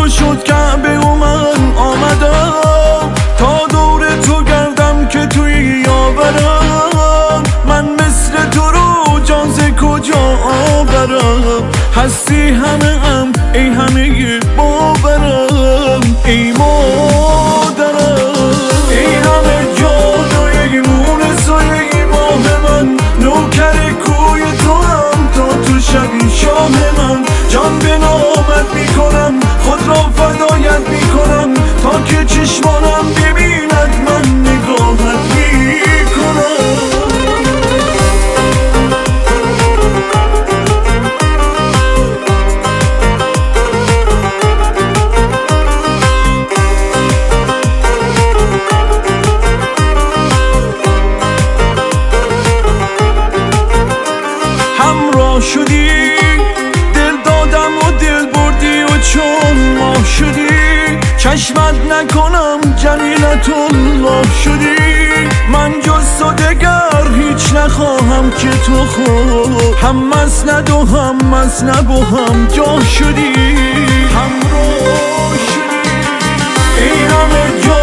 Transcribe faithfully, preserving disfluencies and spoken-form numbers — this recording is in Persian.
تو شد کعبه و من آمدم، تا دور تو گردم که توی یاورم. من مثل تو رو جان ز کجا آورم؟ هستی همه ام ای همه باورم، ای مادرم، ای همه جان و یک مونس و یک ماه من. نوکر کوی تو هم تا تو شبی شاه من. جان به نامت میکنم، خود را فدایت میکنم، تا که چشمانم ببیند من نگاهت میکنم. همراه شدی دل دادم و دل بردی، و چون ماه شدی چشمت نکنم جلیلت الله شدی. من جز تو دگر هیچ نخواهم که تو خود هم مسند و هم مسنب و هم جا شدی. همراه شدی ای همه جا